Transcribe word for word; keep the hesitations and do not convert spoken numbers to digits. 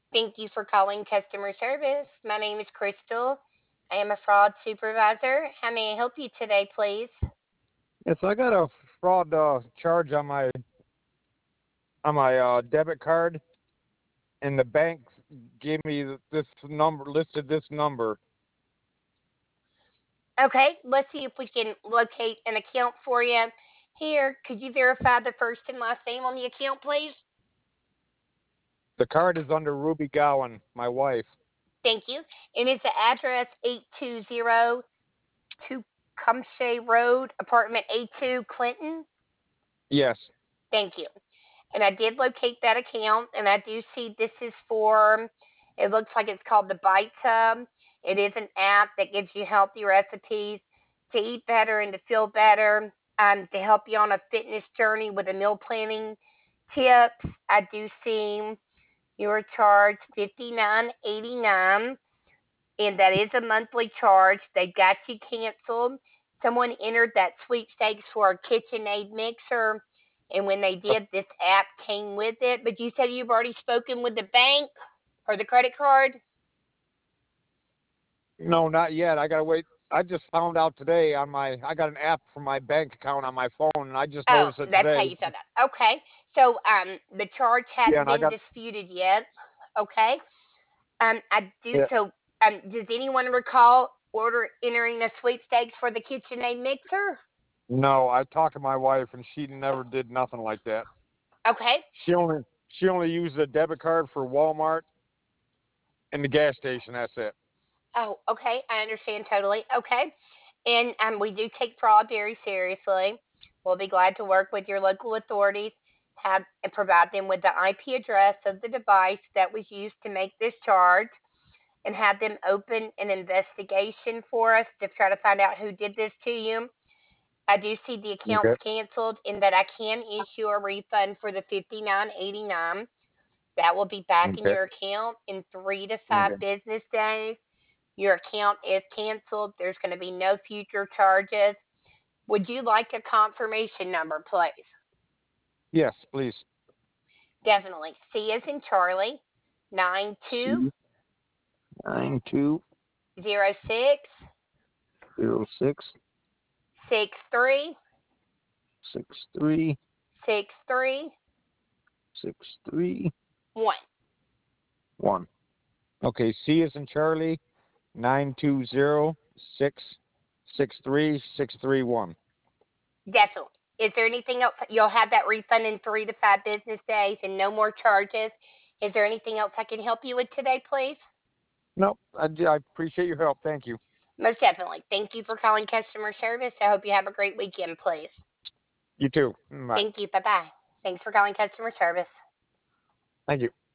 Thank you for calling customer service. My name is Crystal. I am a fraud supervisor. How may I help you today, please? Yes, I got a fraud uh, charge on my on my uh, debit card, and the bank gave me this number, listed this number. Okay, let's see if we can locate an account for you. Here, could you verify the first and last name on the account, please? The card is under Ruby Gowan, my wife. Thank you. And is the address eight two zero Tecumseh Road, apartment A two, Clinton? Yes. Thank you. And I did locate that account, and I do see this is for, it looks like it's called the Bite Tub. It is an app that gives you healthy recipes to eat better and to feel better, um, to help you on a fitness journey with the meal planning tips. I do see your charge fifty-nine eighty-nine, and that is a monthly charge. They got you canceled. Someone entered that sweepstakes for a KitchenAid mixer, and when they Uh, did, this app came with it. But you said you've already spoken with the bank or the credit card? No, not yet. I gotta wait. I just found out today on my. I got an app for my bank account on my phone, and I just Oh, noticed it that's how today. you found out. Okay. So um, the charge Yeah, hadn't and I been got. disputed yet. Okay. Um, I do Yeah. so. Um, does anyone recall order entering a sweepstakes for the KitchenAid mixer? No, I talked to my wife, and she never did nothing like that. Okay. She only she only used a debit card for Walmart and the gas station. That's it. Oh, okay. I understand totally. Okay. And um, we do take fraud very seriously. We'll be glad to work with your local authorities, have and provide them with the I P address of the device that was used to make this charge, and have them open an investigation for us to try to find out who did this to you. I do see the account's Okay. canceled, and that I can issue a refund for the fifty nine eighty nine. That will be back in Okay. your account in three to five Okay. business days. Your account is canceled. There's going to be no future charges. Would you like a confirmation number, please? Yes, please. Definitely. C is in Charlie, nine two C nine two zero six zero six six three six three six three six three one. one. Okay, C is in Charlie, nine two zero six six three six three one. Definitely. Is there anything else? You'll have that refund in three to five business days and no more charges. Is there anything else I can help you with today, please? Nope, I, I appreciate your help. Thank you. Most definitely. Thank you for calling customer service. I hope you have a great weekend, please. You too. Bye. Thank you. Bye bye. Thanks for calling customer service. Thank you.